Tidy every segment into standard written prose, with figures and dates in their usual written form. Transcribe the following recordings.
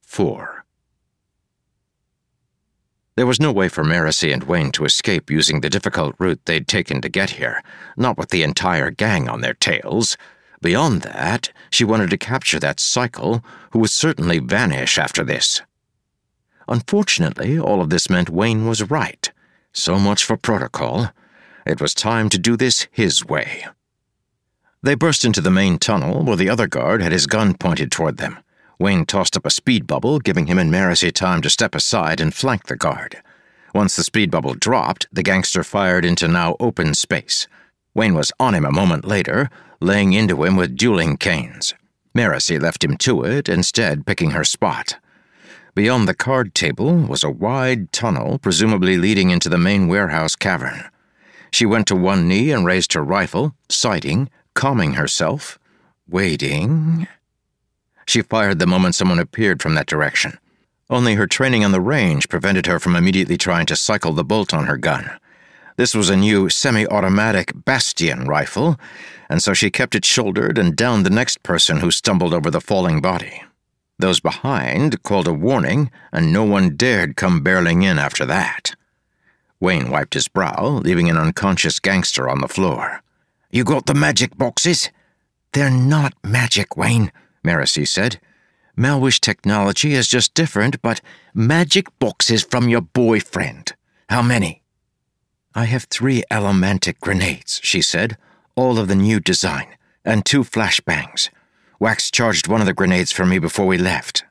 4. There was no way for Marasi and Wayne to escape using the difficult route they'd taken to get here, not with the entire gang on their tails. Beyond that, she wanted to capture that cycle, who would certainly vanish after this. Unfortunately, all of this meant Wayne was right. So much for protocol. It was time to do this his way. They burst into the main tunnel, where the other guard had his gun pointed toward them. Wayne tossed up a speed bubble, giving him and Marasi time to step aside and flank the guard. Once the speed bubble dropped, the gangster fired into now open space. Wayne was on him a moment later, laying into him with dueling canes. Marasi left him to it, instead picking her spot. Beyond the card table was a wide tunnel, presumably leading into the main warehouse cavern. She went to one knee and raised her rifle, sighting, calming herself, waiting. She fired the moment someone appeared from that direction. Only her training on the range prevented her from immediately trying to cycle the bolt on her gun. This was a new semi-automatic Bastion rifle, and so she kept it shouldered and downed the next person who stumbled over the falling body. Those behind called a warning, and no one dared come barreling in after that. Wayne wiped his brow, leaving an unconscious gangster on the floor. "You got the magic boxes?" "They're not magic, Wayne," Marasi said. "Malwish technology is just different, but magic boxes from your boyfriend. How many?" "I have 3 Elementic grenades," she said, "all of the new design, and 2 flashbangs. Wax charged one of the grenades for me before we left."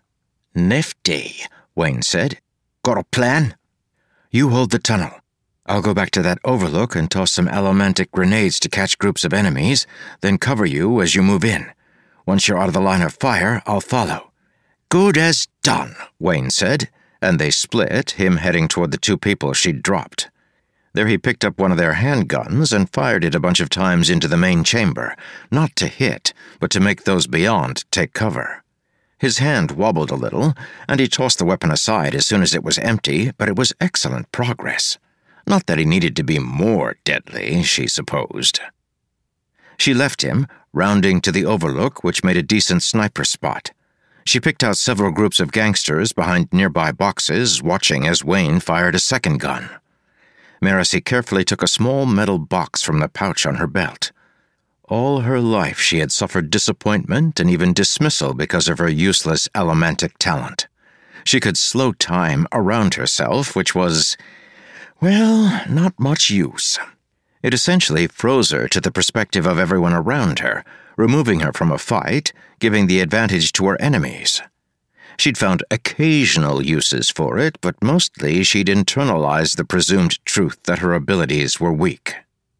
"Nifty," Wayne said. "Got a plan?" "You hold the tunnel. I'll go back to that overlook and toss some Elementic grenades to catch groups of enemies, then cover you as you move in. Once you're out of the line of fire, I'll follow." "Good as done," Wayne said, and they split, him heading toward the 2 people she'd dropped. There he picked up one of their handguns and fired it a bunch of times into the main chamber, not to hit, but to make those beyond take cover. His hand wobbled a little, and he tossed the weapon aside as soon as it was empty, but it was excellent progress. Not that he needed to be more deadly, she supposed. She left him, rounding to the overlook, which made a decent sniper spot. She picked out several groups of gangsters behind nearby boxes, watching as Wayne fired a second gun. Marasi carefully took a small metal box from the pouch on her belt. All her life she had suffered disappointment and even dismissal because of her useless Elementic talent. She could slow time around herself, which was, well, not much use. It essentially froze her to the perspective of everyone around her, removing her from a fight, giving the advantage to her enemies. She'd found occasional uses for it, but mostly she'd internalized the presumed truth that her abilities were weak.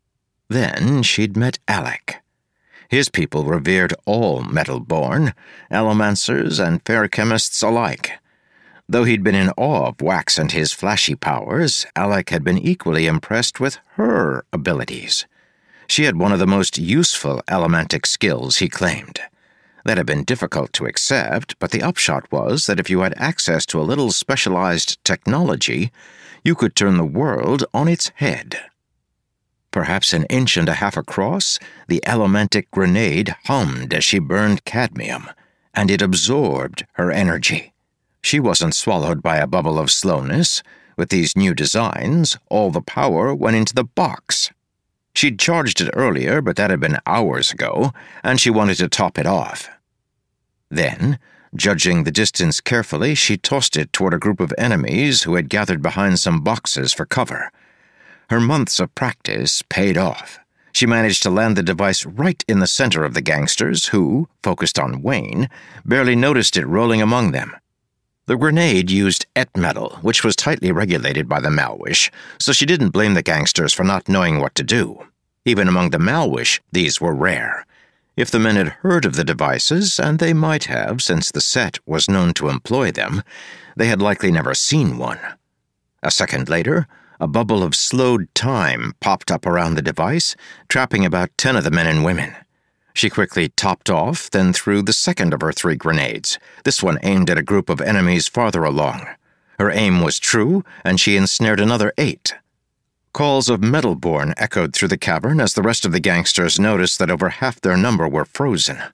Then she'd met Alec. His people revered all metal-born, Allomancers and fair chemists alike. Though he'd been in awe of Wax and his flashy powers, Alec had been equally impressed with her abilities. She had one of the most useful Elementic skills, he claimed. That had been difficult to accept, but the upshot was that if you had access to a little specialized technology, you could turn the world on its head. Perhaps an inch and a half across, the Elementic grenade hummed as she burned cadmium, and it absorbed her energy. She wasn't swallowed by a bubble of slowness. With these new designs, all the power went into the box. She'd charged it earlier, but that had been hours ago, and she wanted to top it off. Then, judging the distance carefully, she tossed it toward a group of enemies who had gathered behind some boxes for cover. Her months of practice paid off. She managed to land the device right in the center of the gangsters who, focused on Wayne, barely noticed it rolling among them. The grenade used metal, which was tightly regulated by the Malwish, so she didn't blame the gangsters for not knowing what to do. Even among the Malwish, these were rare. If the men had heard of the devices, and they might have since the set was known to employ them, they had likely never seen one. A second later, a bubble of slowed time popped up around the device, trapping about 10 of the men and women. She quickly topped off, then threw the second of her 3 grenades, this one aimed at a group of enemies farther along. Her aim was true, and she ensnared another 8. Calls of Metalborn echoed through the cavern as the rest of the gangsters noticed that over half their number were frozen.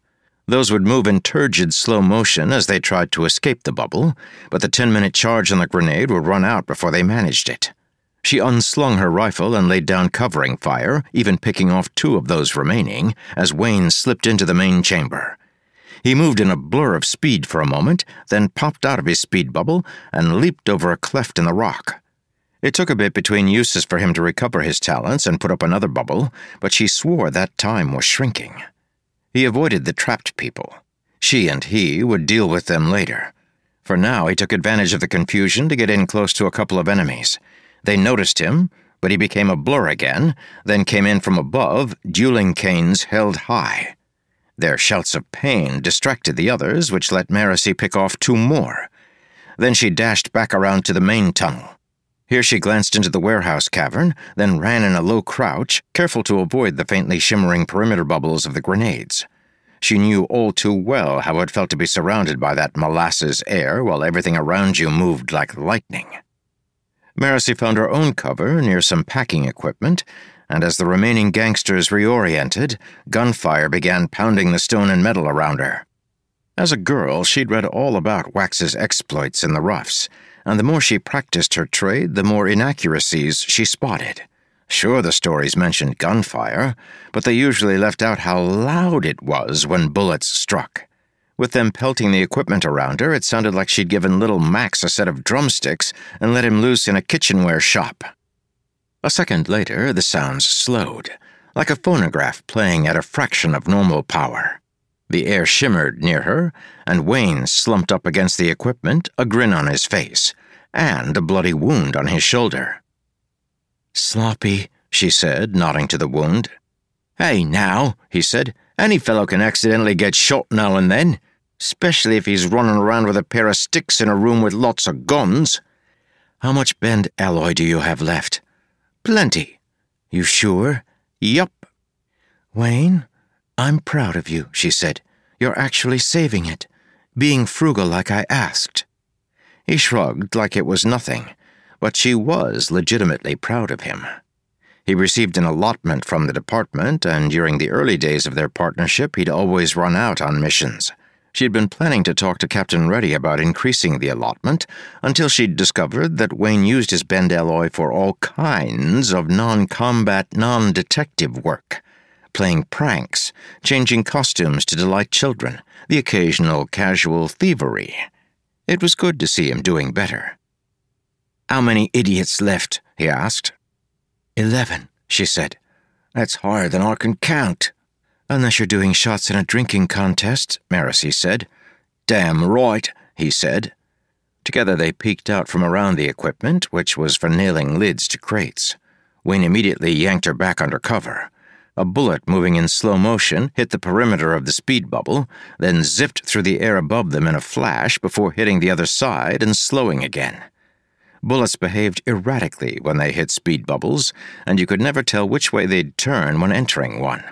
Those would move in turgid slow motion as they tried to escape the bubble, but the 10-minute charge on the grenade would run out before they managed it. She unslung her rifle and laid down covering fire, even picking off 2 of those remaining, as Wayne slipped into the main chamber. He moved in a blur of speed for a moment, then popped out of his speed bubble and leaped over a cleft in the rock. It took a bit between uses for him to recover his talents and put up another bubble, but she swore that time was shrinking. He avoided the trapped people. She and he would deal with them later. For now, he took advantage of the confusion to get in close to a couple of enemies. They noticed him, but he became a blur again, then came in from above, dueling canes held high. Their shouts of pain distracted the others, which let Marasi pick off 2 more. Then she dashed back around to the main tunnel. Here she glanced into the warehouse cavern, then ran in a low crouch, careful to avoid the faintly shimmering perimeter bubbles of the grenades. She knew all too well how it felt to be surrounded by that molasses air while everything around you moved like lightning. Marasi found her own cover near some packing equipment, and as the remaining gangsters reoriented, gunfire began pounding the stone and metal around her. As a girl, she'd read all about Wax's exploits in the roughs, and the more she practiced her trade, the more inaccuracies she spotted. Sure, the stories mentioned gunfire, but they usually left out how loud it was when bullets struck. With them pelting the equipment around her, it sounded like she'd given little Max a set of drumsticks and let him loose in a kitchenware shop. A second later, the sounds slowed, like a phonograph playing at a fraction of normal power. The air shimmered near her, and Wayne slumped up against the equipment, a grin on his face, and a bloody wound on his shoulder. "Sloppy," she said, nodding to the wound. "Hey, now," he said, "any fellow can accidentally get shot now and then, especially if he's running around with a pair of sticks in a room with lots of guns. How much bend alloy do you have left?" "Plenty." "You sure?" "Yup." "Wayne, I'm proud of you," she said. "You're actually saving it, being frugal like I asked." He shrugged like it was nothing, but she was legitimately proud of him. He received an allotment from the department, and during the early days of their partnership, he'd always run out on missions. She'd been planning to talk to Captain Reddy about increasing the allotment until she'd discovered that Wayne used his bend alloy for all kinds of non-combat, non-detective work. Playing pranks, changing costumes to delight children, the occasional casual thievery. It was good to see him doing better. "How many idiots left?" he asked. 11, she said. "That's higher than I can count." "Unless you're doing shots in a drinking contest," Marasi said. "Damn right," he said. Together they peeked out from around the equipment, which was for nailing lids to crates. Wayne immediately yanked her back under cover. A bullet moving in slow motion hit the perimeter of the speed bubble, then zipped through the air above them in a flash before hitting the other side and slowing again. Bullets behaved erratically when they hit speed bubbles, and you could never tell which way they'd turn when entering one.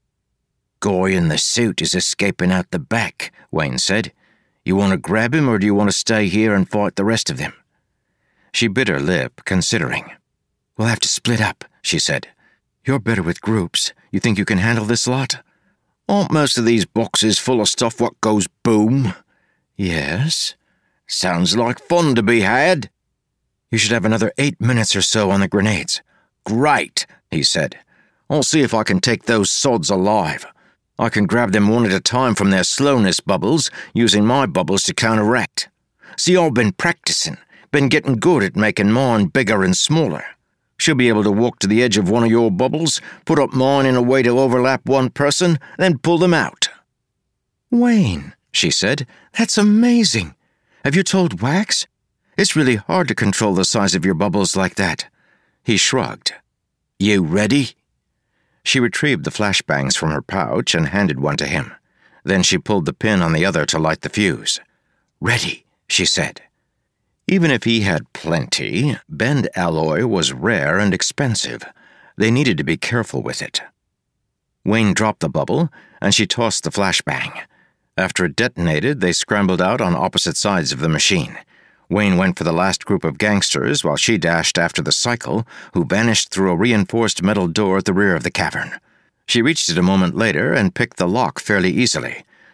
"Guy in the suit is escaping out the back," Wayne said. "You want to grab him, or do you want to stay here and fight the rest of them?" She bit her lip, considering. "We'll have to split up," she said. "You're better with groups. You think you can handle this lot?" "Aren't most of these boxes full of stuff what goes boom?" "Yes." "Sounds like fun to be had." "You should have another 8 minutes or so on the grenades." "Great," he said. "I'll see if I can take those sods alive. I can grab them one at a time from their slowness bubbles, using my bubbles to counteract. See, I've been practicing, been getting good at making mine bigger and smaller. She'll be able to walk to the edge of one of your bubbles, put up mine in a way to overlap one person, then pull them out." "Wayne," she said, "that's amazing. Have you told Wax? It's really hard to control the size of your bubbles like that." He shrugged. "You ready?" She retrieved the flashbangs from her pouch and handed one to him. Then she pulled the pin on the other to light the fuse. "Ready," she said. Even if he had plenty, bend alloy was rare and expensive. They needed to be careful with it. Wayne dropped the bubble, and she tossed the flashbang. After it detonated, they scrambled out on opposite sides of the machine. Wayne went for the last group of gangsters while she dashed after the cycle, who vanished through a reinforced metal door at the rear of the cavern. She reached it a moment later and picked the lock fairly easily.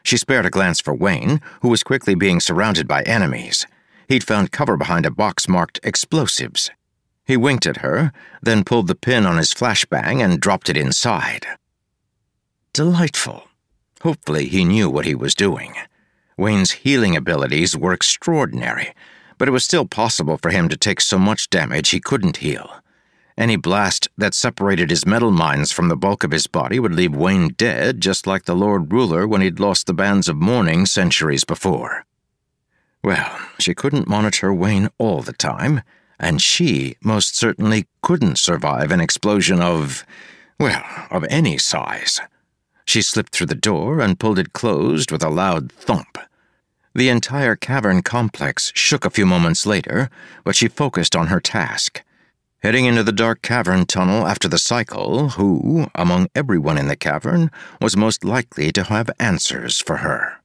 She spared a glance for Wayne, who was quickly being surrounded by enemies. He'd found cover behind a box marked explosives. He winked at her, then pulled the pin on his flashbang and dropped it inside. Delightful. Hopefully he knew what he was doing. Wayne's healing abilities were extraordinary, but it was still possible for him to take so much damage he couldn't heal. Any blast that separated his metal minds from the bulk of his body would leave Wayne dead, just like the Lord Ruler when he'd lost the Bands of Mourning centuries before. Well, she couldn't monitor Wayne all the time, and she most certainly couldn't survive an explosion of any size. She slipped through the door and pulled it closed with a loud thump. The entire cavern complex shook a few moments later, but she focused on her task. Heading into the dark cavern tunnel after the cycle, who, among everyone in the cavern, was most likely to have answers for her.